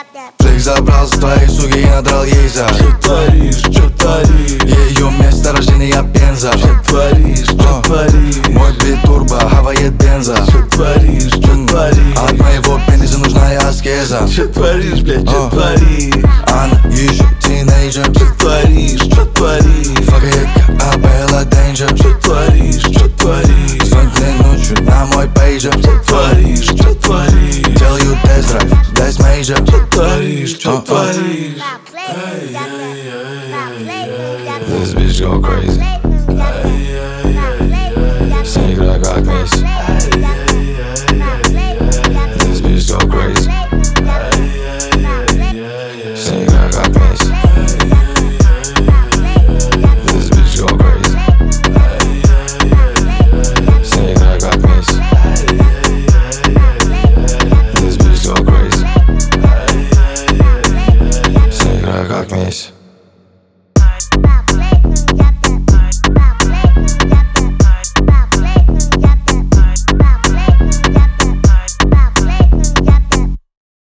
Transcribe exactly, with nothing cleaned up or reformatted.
Джейк забрал за твоей суки и надрал ей за. Что творишь, что творишь? Ее место рождения Пенза. Что творишь, что творишь? Мой бит турбо, хавает бенза. Что творишь, что творишь? От моего пениса нужна аскеза. Что творишь, блядь, что творишь? Она еще тинейджер. Что творишь, что творишь? Факает как Абелла Дейнджер. Что творишь, что творишь? Звонит ночью на мой пейджер. Что творишь, что творишь? Делаю тест-драйв, дэс мейджор. Что творишь, что творишь? This bitch go crazy.